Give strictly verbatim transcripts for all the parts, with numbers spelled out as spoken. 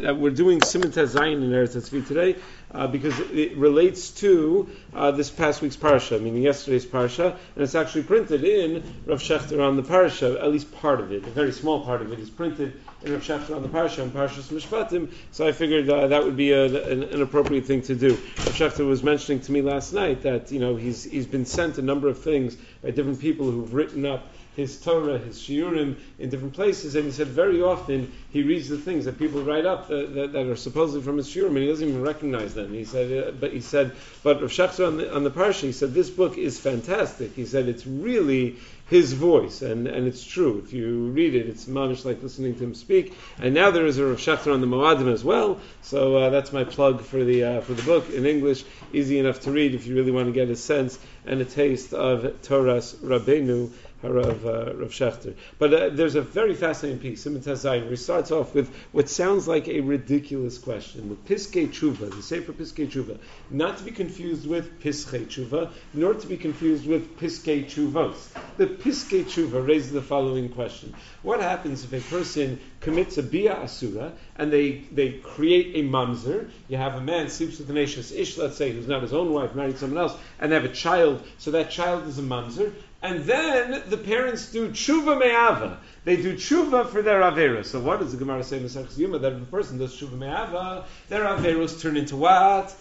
uh, we're doing Siman Tez Zayin in Eretz Tzvi today uh, because it relates to uh, this past week's parsha, meaning yesterday's parsha, and it's actually printed in Rav Shechter on the parsha. At least part of it, a very small part of it, is printed in Rav Shechter on the parsha, on Parshas Mishpatim. So I figured uh, that would be a, an, an appropriate thing to do. Rav Shechter was mentioning to me last night that you know he's he's been sent a number of things by different people who've written up his Torah, his shiurim in different places, and he said very often he reads the things that people write up that, that, that are supposedly from his shiurim, and he doesn't even recognize them. He said, uh, but he said, but Rav Shechter on the, on the parsha, he said this book is fantastic. He said it's really his voice, and, and it's true. If you read it, it's mamish like listening to him speak. And now there is a Rav Shechter on the Moadim as well, so uh, that's my plug for the uh, for the book in English, easy enough to read if you really want to get a sense and a taste of Torah's Rabbeinu, Rav, uh, Rav Shechter. But uh, there's a very fascinating piece, Siman Tez Zayin, where he starts off with what sounds like a ridiculous question. The Piskei Tshuva, the Sefer Piskei Tshuva, not to be confused with Piskei Tshuva, nor to be confused with Piskei Tshuvos. The Piskei Tshuva raises the following question. What happens if a person commits a Bia Asura, and they, they create a mamzer? You have a man sleeps with an Eishes Ish, let's say, who's not his own wife, married someone else, and they have a child, so that child is a mamzer. And then the parents do tshuva me'ava. They do tshuva for their averos. So what does the Gemara say in Masechus Yuma? That if a person does tshuva me'ava, their averos turn into what?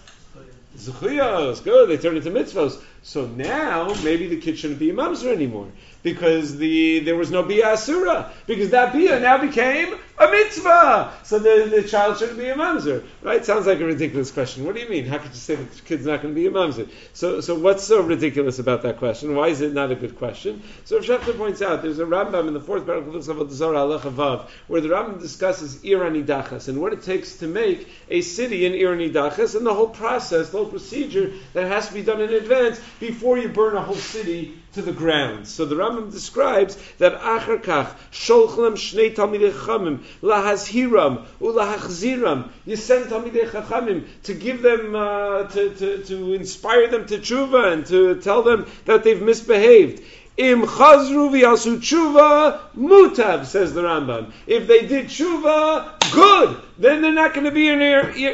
Zechuyos. Good. They turn into mitzvos. So now maybe the kid shouldn't be a mamzer anymore because the there was no bia asura, because that bia now became a mitzvah. So the, the child shouldn't be a mamzer, right? Sounds like a ridiculous question. What do you mean? How could you say that the kid's not going to be a mamzer? So so what's so ridiculous about that question? Why is it not a good question? So Rav Shechter points out there's a Rambam in the fourth paragraph of the Zohar Halacha Vav where the Rambam discusses Ir Nidachas and what it takes to make a city in Ir Nidachas and the whole process, the whole procedure that has to be done in advance before you burn a whole city to the ground. So the Rambam describes that Achar Kach Sholchlem Shnei Talmidei Chachamim Lahazhiram Ulahachziram. You send Talmidei Chachamim to give them uh, to, to to inspire them to tshuva and to tell them that they've misbehaved. Im chazru v'yasu tshuva mutav, says the Rambam. If they did tshuva, good. Then they're not going to be in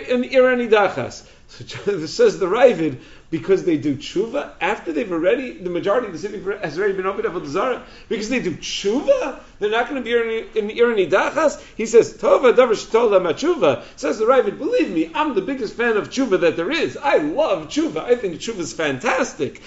Ir Nidachas. So says the Ravid, because they do tshuva after they've already, the majority of the city has already been opened up with Zara. Because they do tshuva, they're not going to be in Ir Nidachas. He says, Tova davar shetola matshuva. Says the Ravid, believe me, I'm the biggest fan of tshuva that there is. I love tshuva. I think tshuva is fantastic.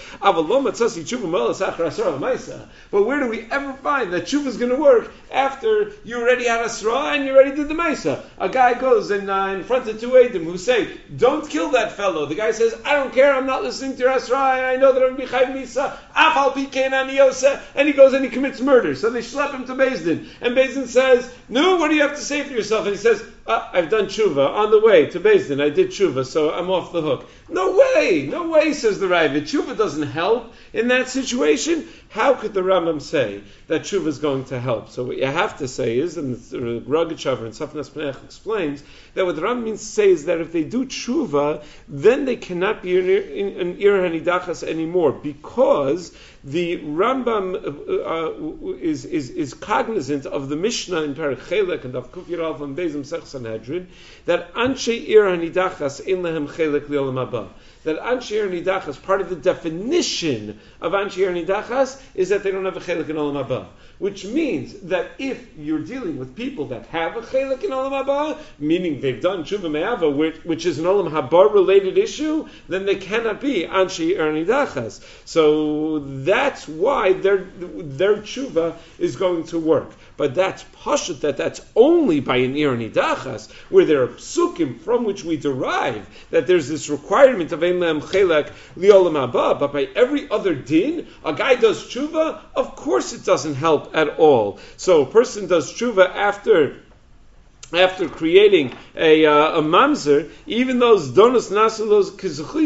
But where do we ever find that tshuva is going to work after you already had asra and you already did the maisa? A guy goes and uh, in front of two Edom who say, don't kill that fellow. The guy says, I don't care, I'm not listening to your asra, and I know that I'm going to be chayv misa, afal pikein ani yoseh, and he goes and he commits murder. So they schlep him to Beis Din, and Beis Din says, no, what do you have to say for yourself? And he says, uh, I've done tshuva on the way to Beis Din, I did tshuva, so I'm off the hook. No way, no way, says the Ravid. Tshuva doesn't help in that situation. How could the Rambam say that tshuva is going to help? So what you have to say is, and the Rogatchover and Safnas Penech explains, that what the Rambam means to say is that if they do tshuva, then they cannot be in Ir Hanidachas anymore, because the Rambam uh, uh, is, is is cognizant of the Mishnah in Perek Chelek and of Kuf Yud Aleph and Beis Mesech Sanhedrin that Anshe Ir Hanidachas in lehem Chelek Liolam Haba. That Anshe Ir Nidachas, part of the definition of Anshe Ir Nidachas is that they don't have a Chelek in Olam Haba. Which means that if you're dealing with people that have a Chelek in Olam Haba, meaning they've done Tshuva Me'ava, which, which is an Olam Haba related issue, then they cannot be Anshe Ir Nidachas. So that's why their their Tshuva is going to work. But that's pashut, that that's only by an Ir Nidachas, where there are psukim from which we derive that there's this requirement of Ein Lehem Chelek Liolam Haba. But by every other din, a guy does tshuva, of course it doesn't help at all. So a person does tshuva after after creating a, uh, a mamzer, even those donos nasu, those kizchuyos,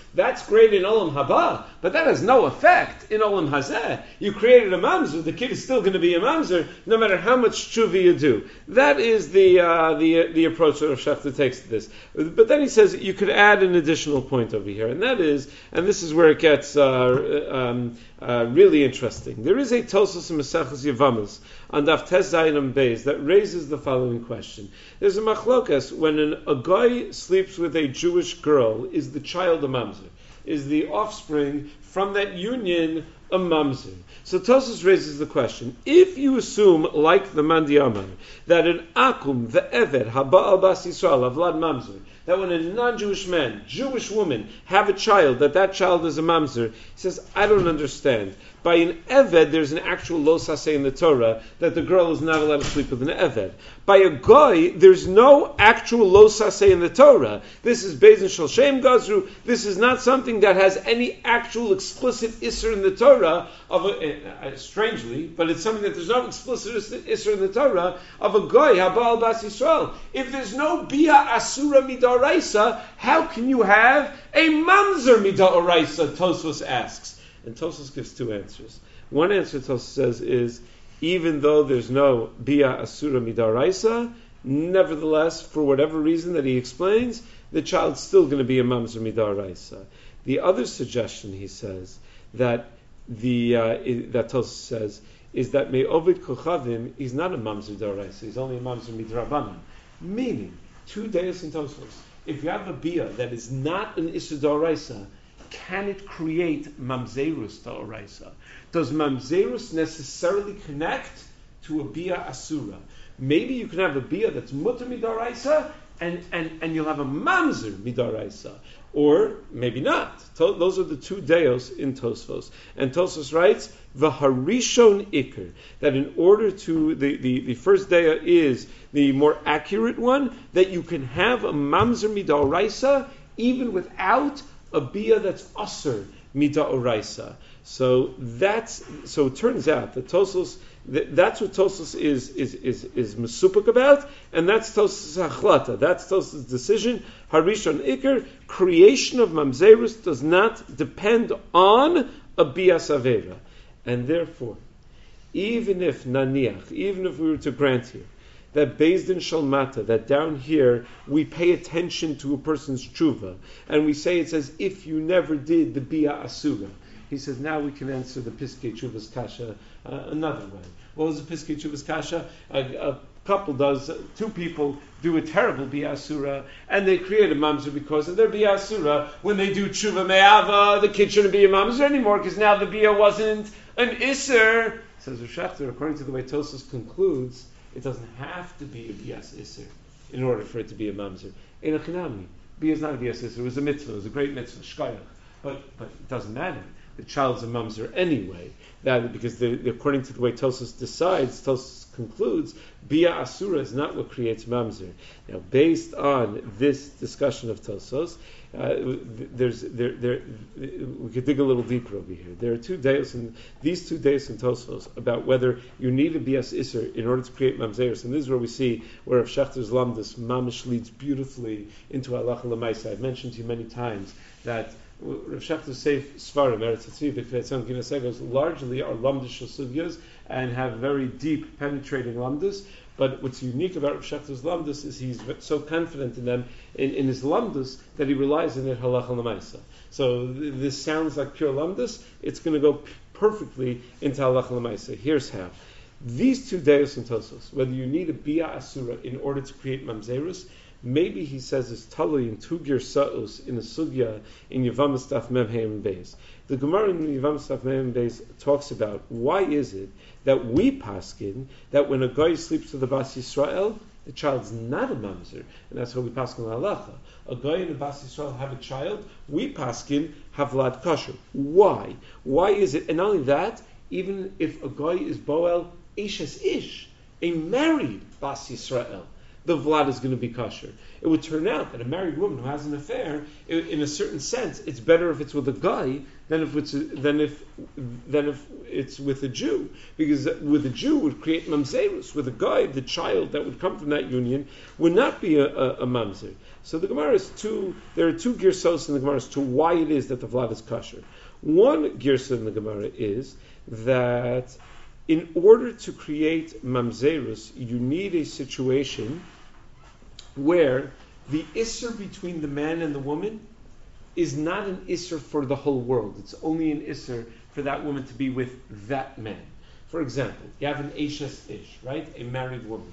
That's great in Olam Haba, but that has no effect in Olam Hazeh. You created a mamzer, the kid is still going to be a mamzer, no matter how much tshuva you do. That is the uh, the the approach that Rav Shechter takes to this. But then he says you could add an additional point over here, and that is, and this is where it gets uh, um, uh, really interesting. There is a Tosfos in Maseches Yevamos on Daf Tes Zayin Am Beis that raises the following question. There's a machlokas when an, a guy sleeps with a Jewish girl, is the child a mamzer? Is the offspring from that union a mamzer? So Tosfos raises the question, if you assume, like the Mandi Amar, that an akum, the eved, haba'al bas Yisrael, avlad mamzer, that when a non-Jewish man, Jewish woman, have a child, that that child is a mamzer, he says, I don't understand. By an eved, there's an actual lo saseh in the Torah that the girl is not allowed to sleep with an eved. By a goy, there's no actual lo saseh in the Torah. This is Beis Din Shel Shem Gazru. This is not something that has any actual explicit isser in the Torah of a, uh, strangely, but it's something that there's no explicit isser in the Torah of a goy habal bas Yisrael. If there's no bia asura midaraisa, how can you have a mamzer midaraisa? Tosfos asks. And Tosfos gives two answers. One answer Tosfos says is, even though there's no bia asura midaraisa, nevertheless, for whatever reason that he explains, the child's still going to be a mamzer midaraisa. The other suggestion, he says, that the uh, that Tosfos says is that me'ovid kochavim, he's not a mamzer midaraisa, he's only a mamzer midrabanan. Meaning, two days in Tosfos, if you have a bia that is not an issur d'oraisa, can it create mamzerus d'oraisa? Does mamzerus necessarily connect to a bia asura? Maybe you can have a bia that's mutter midaraisa, and, and, and you'll have a mamzer midaraisa. Or maybe not. To, those are the two deos in Tosfos. And Tosfos writes, V'harishon ikr, that in order to, the, the, the first dea is the more accurate one, that you can have a mamzer midaraisa even without a bia that's aser midaraisa. So that's so it turns out that Tosfos, that, that's what Tosfos is is is is mesupik about, and that's Tosfos hachlata. That's Tosfos' decision. Harishon ikr, creation of mamzerus does not depend on a bias avera, and therefore, even if naniach, even if we were to grant here that Beis Din Shel Mata, that down here we pay attention to a person's tshuva, and we say it's as if you never did the bia asura. He says now we can answer the Piskei Tshuva's kasha uh, another way. What was the Piskei Tshuva's kasha? A, a couple does, uh, two people do a terrible bia asura, and they create a mamzer because of their bia asura. When they do tshuva me'ava, the kid shouldn't be a mamzer anymore because now the bia wasn't an isser. Says Rav Shechter, according to the way Tosfos concludes, it doesn't have to be a bias isser in order for it to be a mamzer. Ein achinami. Bia is not a bias isser. It was a mitzvah. It was a great mitzvah. Shkayach. But but it doesn't matter. The child's a mamzer anyway. That because the, the, according to the way Tosfos decides, Tosfos concludes, bia asura is not what creates mamzer. Now, based on this discussion of Tosfos, uh, there's there there we could dig a little deeper over here. There are two deos in these two deos in Tosfos about whether you need a bias isser in order to create mamzeres, and this is where we see where Rav Shechter's lamdus mamish leads beautifully into halacha l'maisa. I've mentioned to you many times that Rav Shechter's Seif Svarim, Eretz Tzvi, V'Kvetzam Ginasegos, largely are lamdish sugyas and have very deep, penetrating lamdus. But what's unique about Rav Shechter's lamdus is he's so confident in them, in, in his lamdus, that he relies on it halacha l'maisa. So th- this sounds like pure lamdus. It's going to go p- perfectly into halacha l'maisa. Here's how. These two deos in Tosfos, whether you need a bia asura in order to create mamzerus, maybe he says it's totally in two girsa'os in a sugya in Yevamos Daf Mem Hey Beis. The Gemara in Yevamos Daf Mem Beis talks about why is it that we paskin that when a guy sleeps with a bas Yisrael, the child's not a mamzer, and that's how we paskin halacha. A guy and a bas Yisrael have a child, we paskin havlad kasher. Why? Why is it? And not only that, even if a guy is boel eshes ish, a married bas Yisrael, the vlad is going to be kosher. It would turn out that a married woman who has an affair, in a certain sense, it's better if it's with a guy than if it's than if than if it's with a Jew, because with a Jew it would create mamzerus. With a guy, the child that would come from that union would not be a, a, a mamzer. So the Gemara is two. There are two girsos in the Gemara as to why it is that the vlad is kosher. One girsa in the Gemara is that in order to create mamzerus, you need a situation where the isser between the man and the woman is not an isser for the whole world. It's only an isser for that woman to be with that man. For example, you have an Eishes Ish, right? A married woman.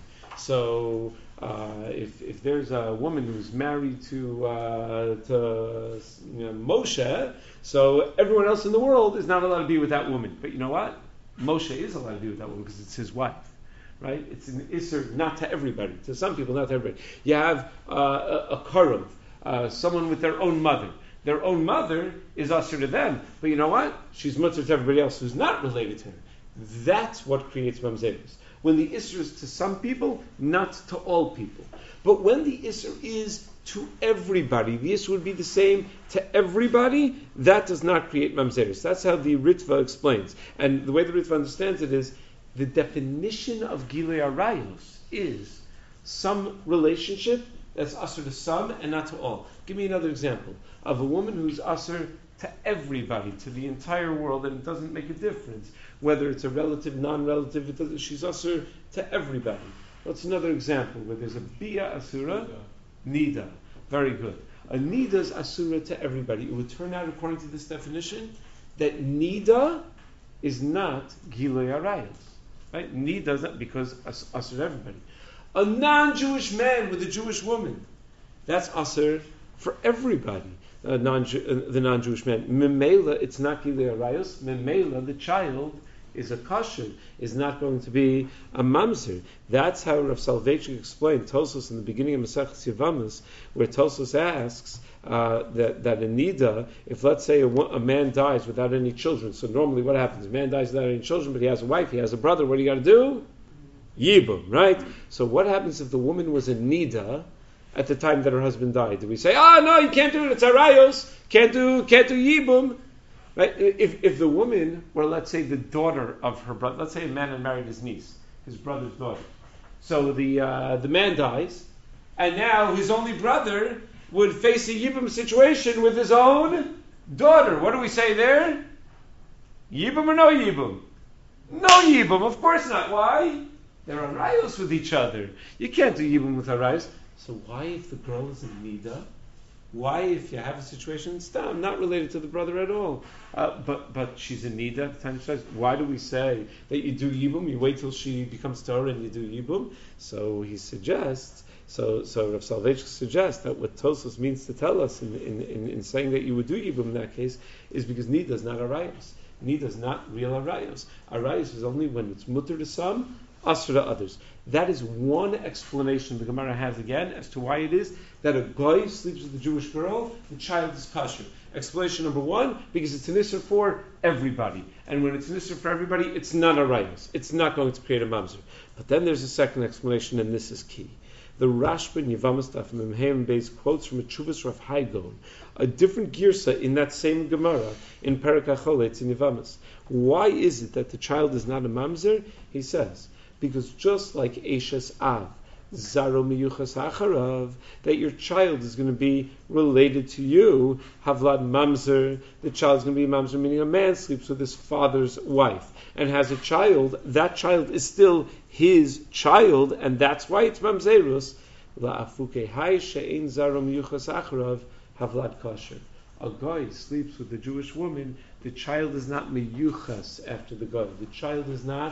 So uh, if if there's a woman who's married to uh, to you know, Moshe, so everyone else in the world is not allowed to be with that woman. But you know what? Moshe is allowed to be with that woman because it's his wife. Right? It's an isser not to everybody. To some people, not to everybody. You have uh, a, a karov, uh, someone with their own mother. Their own mother is usher to them. But you know what? She's mutter to everybody else who's not related to her. That's what creates mamzerus. When the isser is to some people, not to all people. But when the isser is to everybody, the isser would be the same to everybody, that does not create mamzerus. That's how the Ritva explains. And the way the Ritva understands it is, the definition of Gilei Arayos is some relationship that's usher to some and not to all. Give me another example of a woman who's usher to everybody, to the entire world, and it doesn't make a difference whether it's a relative, non-relative. It doesn't, she's usher to everybody. What's another example where there's a Bia Asura? Nida. Very good. A Nida is Asura to everybody. It would turn out, according to this definition, that Nida is not Gilei Arayos. Right? Need doesn't because asr everybody. A non-Jewish man with a Jewish woman, that's asr for everybody. Uh, non uh, the non-Jewish man. Memela, it's not Gilei Arayos. Memela, the child is a kosher, is not going to be a mamzer. That's how Rav Soloveitchik explained Tosfos in the beginning of Maseches Yevamos, where Tosfos asks uh, that that a nida, if let's say a, a man dies without any children, so normally what happens? A man dies without any children, but he has a wife, he has a brother. What do you got to do? Yibum, right? So what happens if the woman was a nida at the time that her husband died? Do we say, oh no, you can't do it? It's arayos. Can't do can't do yibum. Right? If if the woman were, let's say, the daughter of her brother, let's say a man had married his niece, his brother's daughter. So the uh, the man dies, and now his only brother would face a yibum situation with his own daughter. What do we say there? Yibum or no yibum? No yibum, of course not. Why? They're arayos with each other. You can't do yibum with arayos. So why, if the girl is in nida? Why, if you have a situation, stam, not related to the brother at all, uh, but but she's in nida at the time she dies? Why do we say that you do yibum? You wait till she becomes Torah and you do yibum. So he suggests. So so Rav Soloveitchik suggests that what Tosfos means to tell us in, in, in, in saying that you would do yibum in that case is because nida is not arayos. Nida is not real arayos. Arayos is only when it's mutter to some, asr to others. That is one explanation the Gemara has again as to why it is that a goy sleeps with a Jewish girl, the child is kosher. Explanation number one, because it's an isser for everybody. And when it's an isser for everybody, it's not arayos. It's not going to create a mamzer. But then there's a second explanation, and this is key. The Rashba in Yevamos Daf Memheim Beis quotes from a Tshuvas Rav Haigon, a different girsa in that same Gemara in Perek HaCholetz in Yevamos. Why is it that the child is not a mamzer? He says, because just like Eishes Av, Zaro Miyuchas Acharav, that your child is going to be related to you, Havlad Mamzer, the child is going to be a Mamzer, meaning a man sleeps with his father's wife and has a child, that child is still his child, and that's why it's Mamzerus. La'afuke hai she'ein Zaro Miyuchas Acharav, Havlad Kosher. A guy sleeps with a Jewish woman, the child is not Miyuchas after the guy. The child is not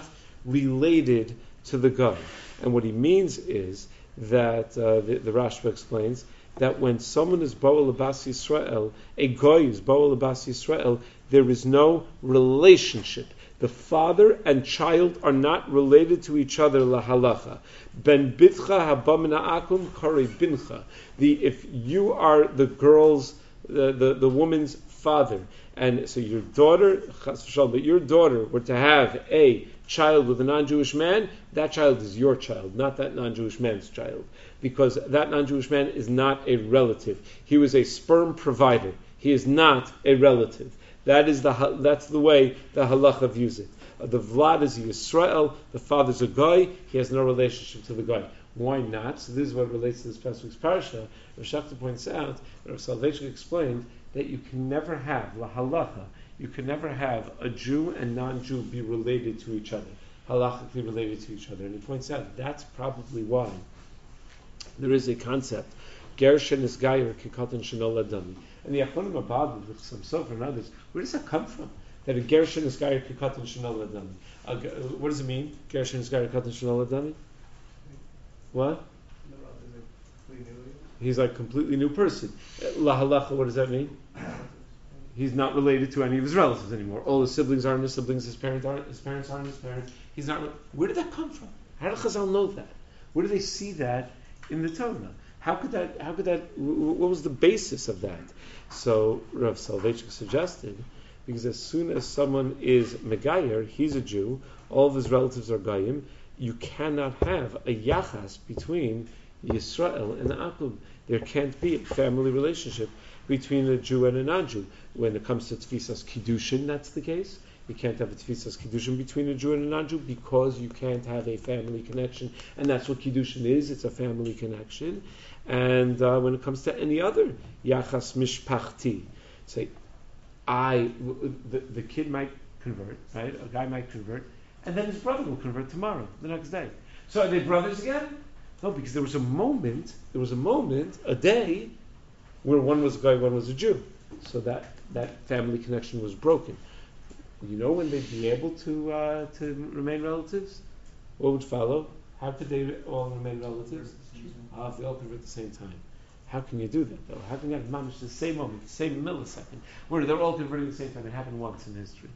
related to the guy. And what he means is that, uh, the, the Rashba explains, that when someone is Bo'el Abbas Yisrael, a goy is Bo'el Abbas Yisrael, there is no relationship. The father and child are not related to each other, la halacha. Ben bitcha habamina akum kare bincha. The if you are the girl's, the, the, the woman's father, and so your daughter, chas v'shalom, but your daughter were to have a child with a non-Jewish man, that child is your child, not that non-Jewish man's child, because that non-Jewish man is not a relative. He was a sperm provider. He is not a relative. That is the that's the way the halacha views it. Uh, the Vlad is a Yisrael, the father's a Goy, he has no relationship to the Goy. Why not? So this is what relates to this past week's parasha. Rav Shachta points out, Rav Soloveitchik explained, that you can never have, la halacha, you can never have a Jew and non-Jew be related to each other, halachically related to each other. And he points out that's probably why there is a concept, Gershen is Gayer Kikatan Shenola Dami. And the Achronim Abad, with some Sofer and others, where does that come from? That a Gershen is Gayer Kikatan Shenola Dami. Uh, what does it mean? Gershen is Gayer Kikatan Shenola Dami? What? He's like a completely new person. La halacha, what does that mean? He's not related to any of his relatives anymore. All his siblings aren't his siblings, his parents aren't his parents aren't his parents. He's not. Where did that come from? How did Chazal know that? Where do they see that in the Torah? How could that? How could that? What was the basis of that? So Rav Soloveitchik suggested, because as soon as someone is Megayer, he's a Jew, all of his relatives are Goyim, you cannot have a yachas between Yisrael and Aqub. There can't be a family relationship between a Jew and a non-Jew. When it comes to Tfisas Kiddushin, that's the case. You can't have a Tfisas Kiddushin between a Jew and a non-Jew because you can't have a family connection. And that's what Kiddushin is, it's a family connection. And uh, when it comes to any other Yachas Mishpachti, say, I, the, the kid might convert, right? A guy might convert, and then his brother will convert tomorrow, the next day. So are they brothers again? No, because there was a moment, there was a moment, a day, where one was a guy, one was a Jew. So that, that family connection was broken. You know when they'd be able to uh, to remain relatives? What would follow? How could they all remain relatives? Ah, if they all convert at the same time. How can you do that though? How can you have managed the same moment, the same millisecond, where they're all converting at the same time? It happened once in history.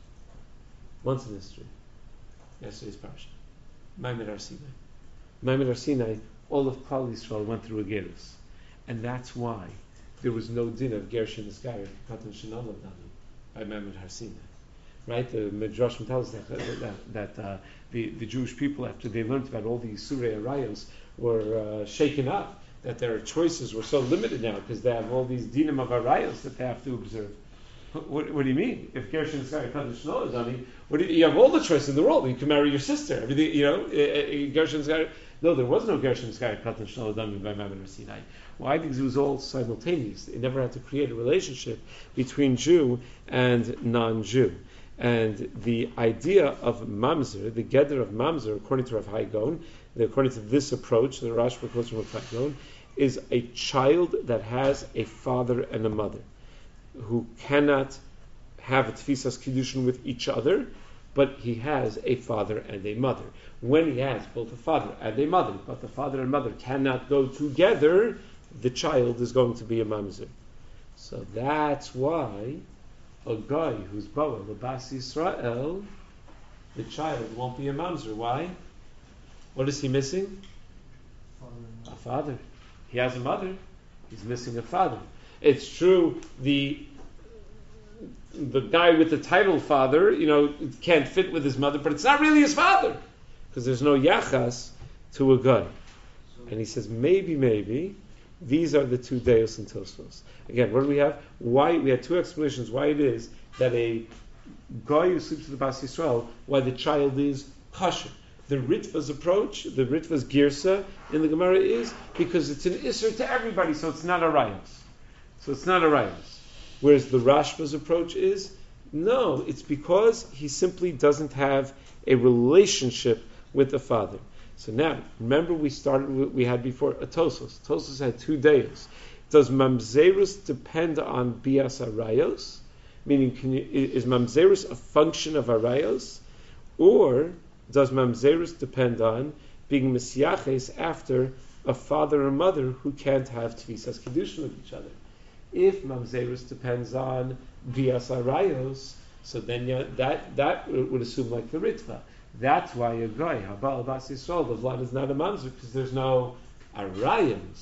Once in history. Yesterday's parasha. Maimed Har Sinai. Maimed Har Sinai, all of Klal Yisrael went through a gerus. And that's why there was no din of Gershin Isgayer, Katan Shinam Ladani, by Maimed Har Sinai. Right? The Midrashim tells us that, that, that uh, the, the Jewish people, after they learned about all the Surei Arayos, were uh, shaken up, that their choices were so limited now because they have all these dinim of Arayos that they have to observe. What, what do you mean? If Gershin Isgayer, Katan Shinam Ladani, what do you, you have all the choice in the world. You can marry your sister. Everything, you know, Gershin Isgayer. No, there was no Gershin Isgayer, Katan Shinam Ladani by Maimed Har Sinai. Why? Because it was all simultaneous. They never had to create a relationship between Jew and non-Jew. And the idea of mamzer, the gather of mamzer, according to Rav Hai Gaon, according to this approach, the Rashba quotes from Rav Hai Gaon, is a child that has a father and a mother, who cannot have a tfisas kiddushin with each other, but he has a father and a mother. When he has both a father and a mother, but the father and mother cannot go together, the child is going to be a mamzer. So that's why a guy who's Boa, Labas Yisrael, the child won't be a mamzer. Why? What is he missing? Father. A father. He has a mother. He's missing a father. It's true, the the guy with the title father, you know, can't fit with his mother, but it's not really his father, because there's no yachas to a guy. And he says, maybe, maybe, these are the two Deos and Tosfos. Again, what do we have? Why we had two explanations why it is that a guy who sleeps with the Bas Yisrael, why the child is kosher. The Ritva's approach, the Ritva's girsa in the Gemara is because it's an isser to everybody, so it's not a rayos. So it's not a rayos. Whereas the Rashba's approach is, no, it's because he simply doesn't have a relationship with the father. So now, remember we started what we had before, a Tosos. Tosos had two days. Does Mamzerus depend on Bias Arayos? Meaning, can you, is Mamzerus a function of Arayos? Or does Mamzerus depend on being Mesyaches after a father or mother who can't have Tfisas Kiddushin with each other? If Mamzerus depends on Bias Arayos, so then yeah, that, that would assume like the Ritva. That's why a guy, Habal Bas Yisrael, the Vlad is not a mamzer because there's no arayos.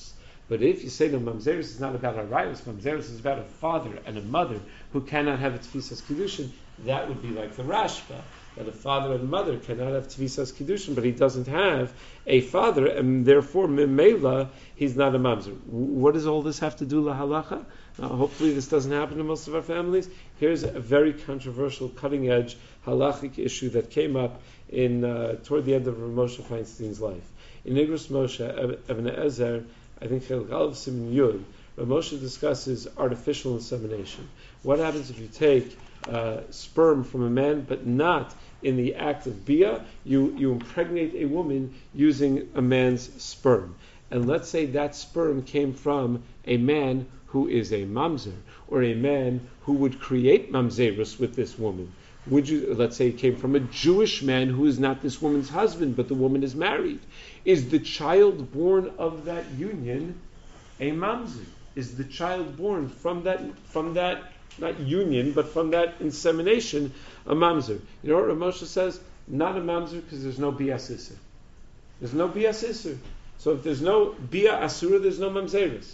But if you say no, mamzerus is not about arayos, mamzerus is about a father and a mother who cannot have a tefisas kiddushin, that would be like the Rashba, that a father and mother cannot have tefisas kiddushin, but he doesn't have a father, and therefore memela he's not a mamzer. What does all this have to do lahalacha? Uh, hopefully this doesn't happen in most of our families. Here's a very controversial, cutting-edge halachic issue that came up in uh, toward the end of Rav Moshe Feinstein's life. In Igros Moshe, Ibn Ezer, I think Chelek Aleph Siman Yud, Rav Moshe discusses artificial insemination. What happens if you take uh, sperm from a man, but not in the act of bia? You you impregnate a woman using a man's sperm, and let's say that sperm came from a man who is a mamzer, or a man who would create mamzerus with this woman. Would you, let's say it came from a Jewish man who is not this woman's husband, but the woman is married. Is the child born of that union a mamzer? Is the child born from that, from that, not union, but from that insemination, a mamzer? You know what Rav Moshe says? Not a mamzer because there's no bias isser. There's no bias isser. So if there's no bia asura, there's no mamzerus.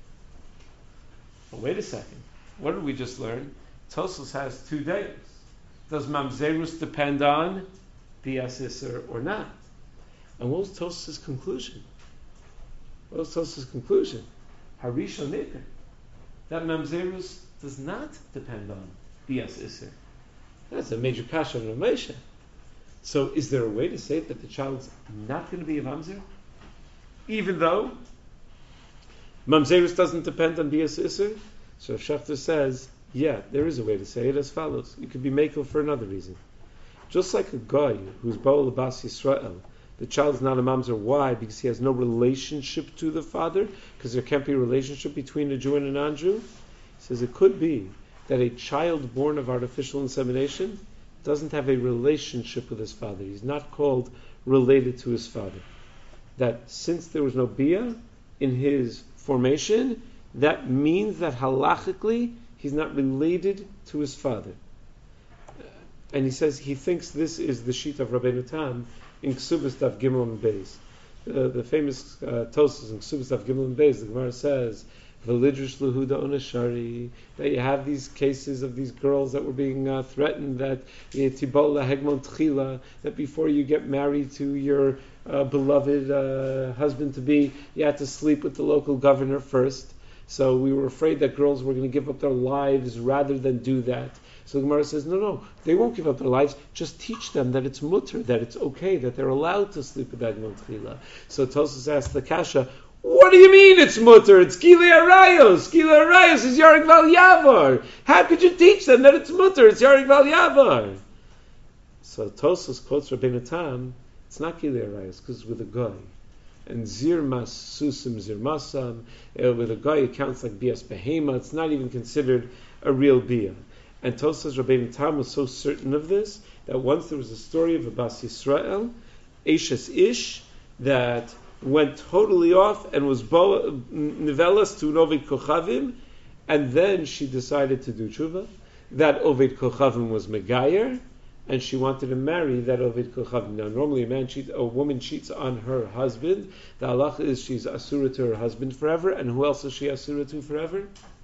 Well, wait a second. What did we just learn? Tosfos has two days. Does mamzerus depend on bias isser or not? And what was Tosfos' conclusion? What was Tosfos' conclusion? Harisha nikar. That mamzerus does not depend on bias isser. That's a major kasha on Rav Moshe. So is there a way to say that the child's not going to be a mamzer? Even though mamzerus doesn't depend on bias isser? So Shachter says, yeah, there is a way to say it as follows. You could be makel for another reason. Just like a guy who's Baal Bas Yisrael, the child is not a mamzer. Why? Because he has no relationship to the father, because there can't be a relationship between a Jew and a non-Jew. He says it could be that a child born of artificial insemination doesn't have a relationship with his father. He's not called related to his father. That since there was no bia in his formation, that means that halachically he's not related to his father. And he says he thinks this is the sheet of Rabbeinu Tam in Ksubas Daf Gimel and Beis. Uh, the famous uh, Tosfos in Ksubas Daf Gimel and Beis, the Gemara says, V'lidrush lehuda onashari, that you have these cases of these girls that were being uh, threatened, that tibol lahegmon tchila, that before you get married to your uh, beloved uh, husband-to-be, you had to sleep with the local governor first. So we were afraid that girls were going to give up their lives rather than do that. So the Gemara says, no, no, they won't give up their lives. Just teach them that it's mutter, that it's okay, that they're allowed to sleep with Egmon Tchila. So Tosfos asked the Kasha, what do you mean it's mutter? It's Gilei Arayos. Gilei Arayos is Yarek Val Yavar. How could you teach them that it's mutter? It's Yarek Val Yavar. So Tosfos quotes Rabbeinu Tam, it's not Gilei Arayos, because it's with a guy. And Zirmas Susim Zirmasam, with a guy it counts like Bias Behema. It's not even considered a real Bia. And Tosfos Rabbeinu Tam was so certain of this that once there was a story of a Bas Yisrael, Eshes Ish, that went totally off and was bo- nivelas to an Oved Kochavim, and then she decided to do tshuva. That Oved Kochavim was Megayer, and she wanted to marry that Oved Kochavim. Now, normally a man cheats, a woman cheats on her husband. The halacha is she's asura to her husband forever, and who else is she asura to forever?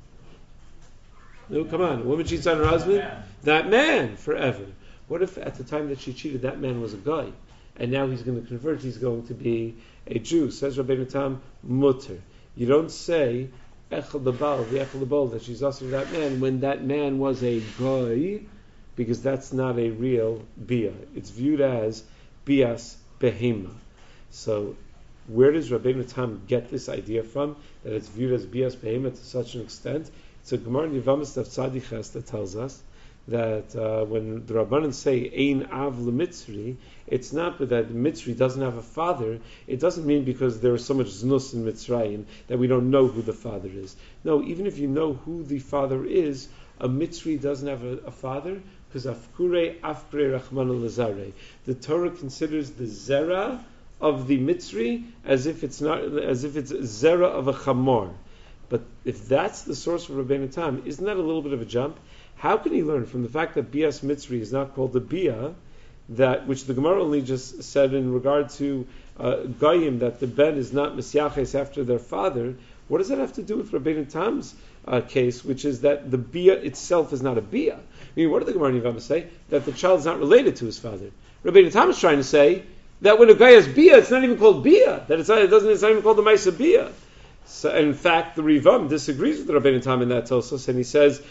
No, come on. A woman cheats on her husband? That man. that man forever. What if at the time that she cheated, that man was a guy, and now he's going to convert, he's going to be a Jew? Says Rabbeinu Tam, mutter. You don't say echel lebal, the echel lebal, that she's also that man when that man was a guy, because that's not a real bia. It's viewed as bias behema. So where does Rabbeinu Tam get this idea from, that it's viewed as bias behema to such an extent? It's a Gemara in Yevamos Daf Tzadi Ches that tells us that uh, when the Rabbanan say Ein Av LeMitzri, it's not that the Mitzri doesn't have a father. It doesn't mean because there is so much znus in Mitzrayim that we don't know who the father is. No, even if you know who the father is, a Mitzri doesn't have a, a father because Afkure Afkre Rachmana Lazare. The Torah considers the Zera of the Mitzri as if it's not as if it's Zera of a Chamor. But if that's the source for Rabbeinu Tam, isn't that a little bit of a jump? How can he learn from the fact that Bias Mitzri is not called the Bia, that which the Gemara only just said in regard to uh, Goyim, that the Ben is not Mesyaches after their father? What does that have to do with Rabbeinu Tam's uh, case, which is that the bia itself is not a bia? I mean, what did the Gemara in Yevamah say? That the child is not related to his father. Rabbeinu Tam is trying to say that when a guy has bia, it's not even called bia. That it's not, it doesn't, it's not even called the Maisa bia. So, in fact, the Rivam disagrees with Rabbeinu Tam in that Tosos, and he says,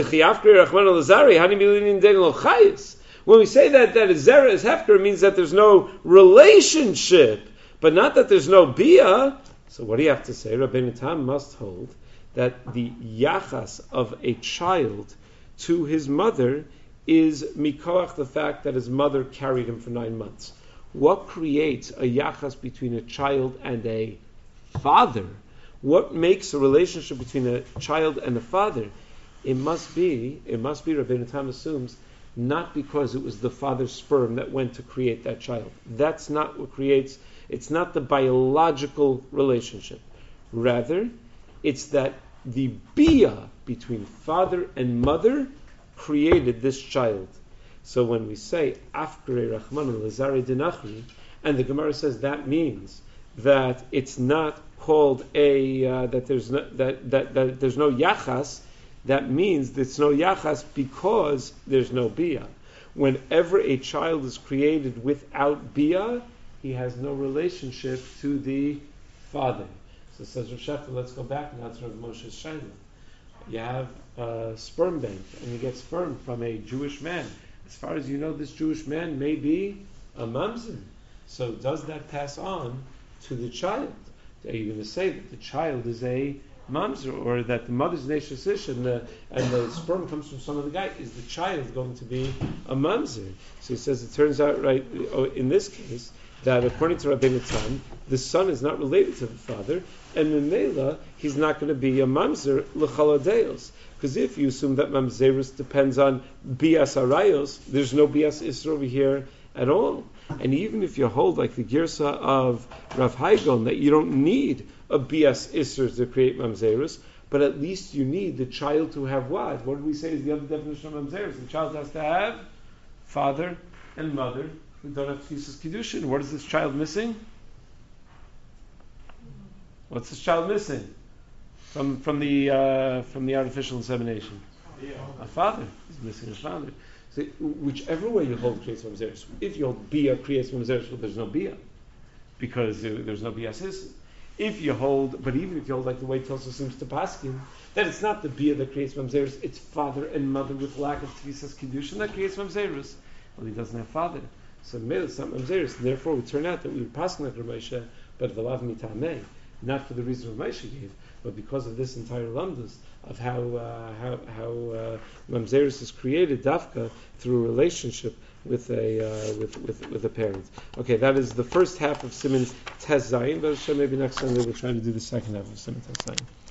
when we say that that is zera is hefker, it means that there's no relationship, but not that there's no bia. So what do you have to say? Rabbeinu Tam must hold that the yachas of a child to his mother is mikoach the fact that his mother carried him for nine months. What creates a yachas between a child and a father? What makes a relationship between a child and a father? It must be, it must be, Rabbeinu Tam assumes, not because it was the father's sperm that went to create that child. That's not what creates, it's not the biological relationship. Rather, it's that the bia between father and mother created this child. So when we say, Afkare Rachmanu Lazare Dinachri, and the Gemara says that means that it's not called a, uh, that there's no, that, that, that there's no yachas, that means there's no yachas because there's no bia. Whenever a child is created without bia, he has no relationship to the father. So says Rav Shechter, let's go back now to Rav Moshe's Shaila. You have a sperm bank, and you get sperm from a Jewish man. As far as you know, this Jewish man may be a mamzer. So does that pass on to the child? Are you going to say that the child is a mamzer, or that the mother's neshus ish and the and the sperm comes from some other guy? Is the child going to be a mamzer? So he says it turns out right in this case that according to Rabbeinu Tam, the son is not related to the father, and Memela he's not going to be a mamzer l'chaladeos. Because if you assume that mamzerus depends on bias arayos, there's no bias isra over here at all. And even if you hold like the girsa of Rav Haigon that you don't need a bias isra to create mamzerus, but at least you need the child to have what? What did we say is the other definition of mamzerus? The child has to have father and mother who don't have tefisas kiddushin. What is this child missing? What's this child missing from from the uh, from the artificial insemination? Yeah. A father. He's missing a father. So whichever way you hold creates mamzerus. If you hold bia creates mamzerus, well, there's no bia because there, there's no bia sis. If you hold, but even if you hold like the way Tosa seems to paskin, that it's not the bia that creates mamzerus, it's father and mother with lack of tefisas kiddushin that creates mamzerus. Well, he doesn't have father, so maybe it's not mamzerus. And therefore, it would turn out that we would paskin like Ramesha, but v'lav mitamei, not for the reason Ramesha gave, but because of this entire lamdus of how uh, how how uh, mamzerus is created dafka through a relationship with a uh, with, with with a parent. Okay, that is the first half of Siman Tes Zayin. But maybe next Sunday we'll try to do the second half of Siman Tes Zayin.